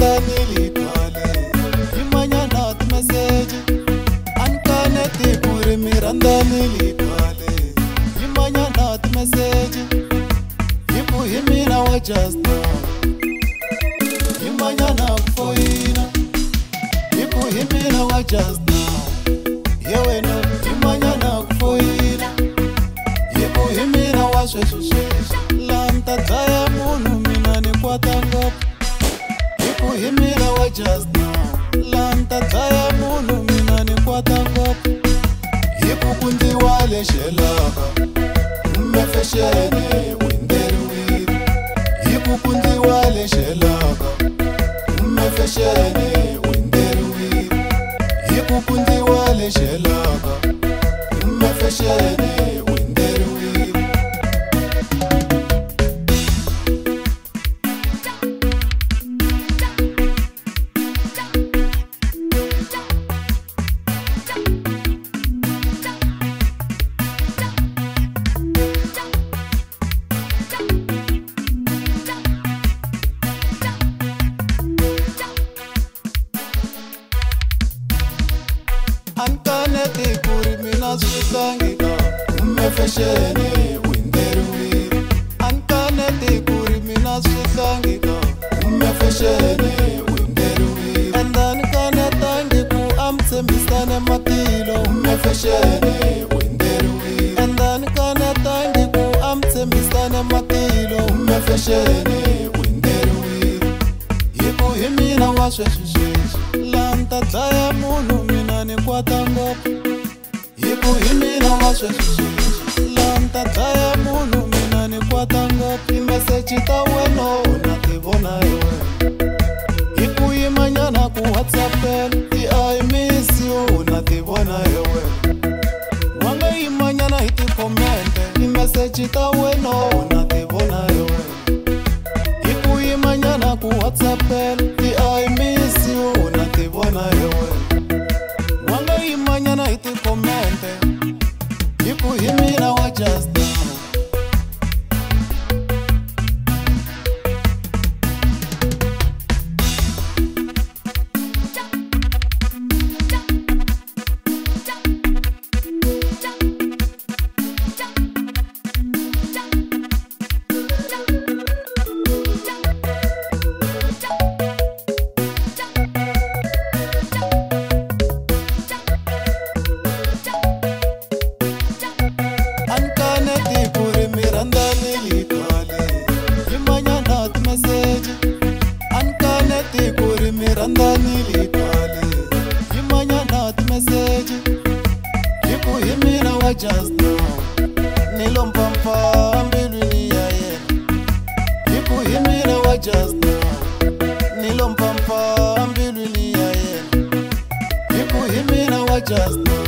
miranda nilikale imanyana message ankane tikuri miranda nilikale imanyana message ipu himina wa just now imanyana foina ipu himina wa just now yewe no imanyana foina ipu himina wa sheshe lanta taya munu mina ni kwatanga ipu himina wa just now lanta taya munu mina ni kwatanga ipu kundi wale shelaka mmefeshene winderuwi ipu kundi wale shelaka mmefeshene winderuwi ipu kundi wale shelaka mmefeshene winderuwi ankane tikuri mina switangika mmefeshene winderuwi ankane tikuri mina switangika mmefeshene winderuwi endani kane tangiku amtsembisane matilo mmefeshene winderuwi endani kane tangiku amtsembisane matilo mmefeshene winderuwi ipu himina washweshusheshi lanta taya munu mina ni kwatanga ipu himina washweshusheshi lanta taya munu mina ni kwatanga imeseji taweno nativona ewe ipu imanyana ku WhatsApp ti I miss you nativona ewe wanga imanyana iti komente imeseji taweno nativona ewe ipu imanyana ku WhatsApp ti I miss you nativona ewe wanga imanyana iti komente ipu himina wa just now ankane tikuri miranda nilikale imanyana message ankane tikuri miranda nilikale imanyana message ipu himina wa just now nilompampa ambilwini yaye ipu himina wa just now nilompampa ambilwini yaye ipu himina wa just now